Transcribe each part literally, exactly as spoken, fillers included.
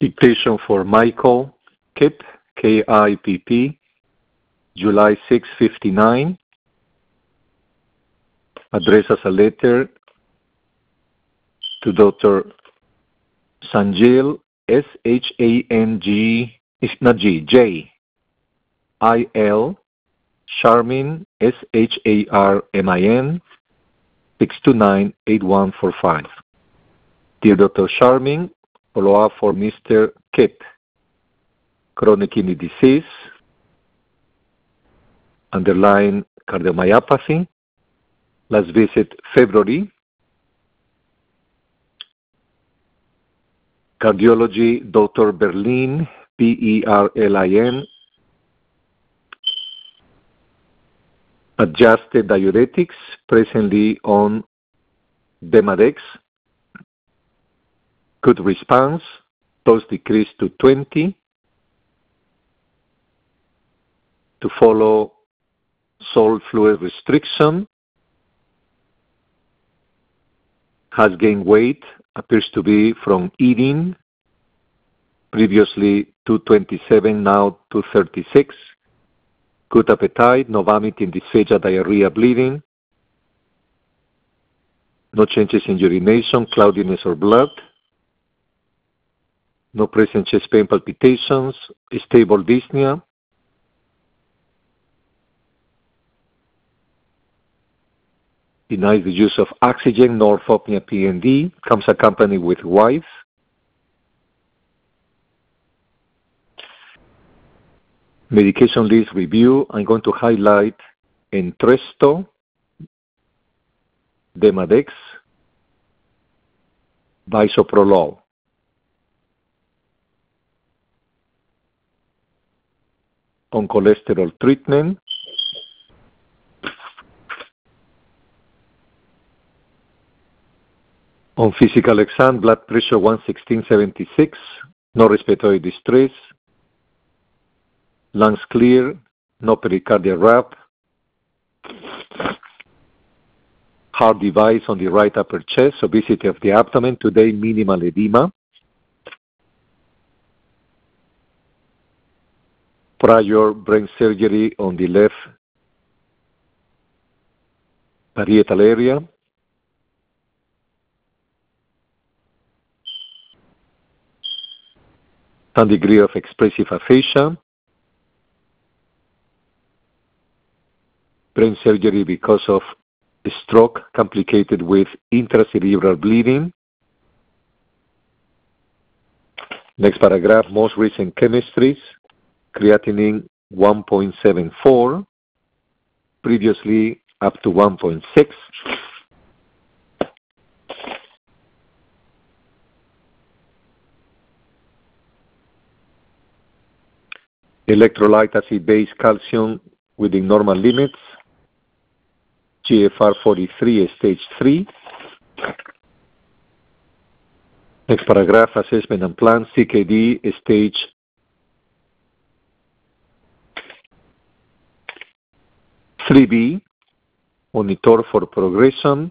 Dictation for Michael Kipp, K I P P, July sixth, fifty-nine. Address as a letter to Doctor Sanjil, S H A N G, it's not G, J, I L, Sharmin, S H A R M I N, six two nine, eight one four five. Dear Doctor Sharmin, follow-up for Mister Kipp. Chronic kidney disease, underlying cardiomyopathy. Last visit February. Cardiology, Doctor Berlin, B E R L I N. Adjusted diuretics, presently on Demodex. Good response, dose decreased to twenty. To follow salt fluid restriction. Has gained weight, appears to be from eating. Previously two twenty-seven, now two thirty-six. Good appetite, no vomiting, dysphagia, diarrhea, bleeding. No changes in urination, cloudiness or blood. No present chest pain, palpitations, stable dyspnea. Denies the use of oxygen, no orthopnea, P N D. Comes accompanied with wife. Medication list review. I'm going to highlight Entresto, Demodex, Bisoprolol. On cholesterol treatment. On physical exam, blood pressure one sixteen seventy-six, no respiratory distress, lungs clear, no pericardial rap, heart device on the right upper chest, obesity of the abdomen, today minimal edema. Prior brain surgery on the left parietal area. Some degree of expressive aphasia. Brain surgery because of a stroke complicated with intracerebral bleeding. Next paragraph, most recent chemistries. Creatinine one point seven four, previously up to one point six. Electrolyte acid-base calcium within normal limits. G F R forty-three, stage three. Next paragraph, assessment and plan, C K D, stage three B, monitor for progression.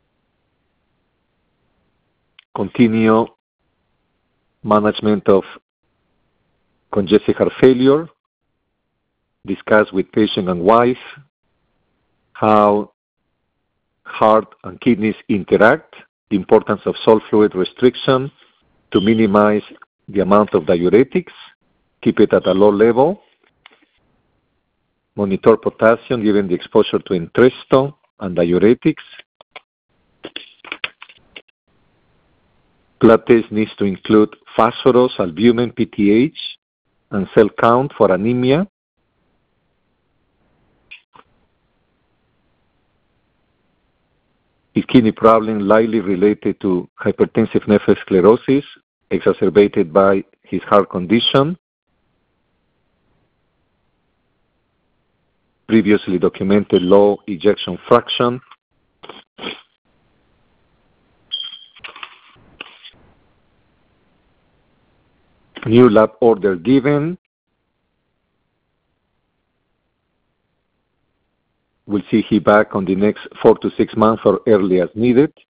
Continue management of congestive heart failure. Discuss with patient and wife how heart and kidneys interact, the importance of salt fluid restriction to minimize the amount of diuretics, keep it at a low level. Monitor potassium given the exposure to Entresto and diuretics. Blood test needs to include phosphorus, albumin, P T H, and cell count for anemia. His kidney problem likely related to hypertensive nephrosclerosis, exacerbated by his heart condition. Previously documented low ejection fraction. New lab order given. We'll see he back on the next four to six months or early as needed.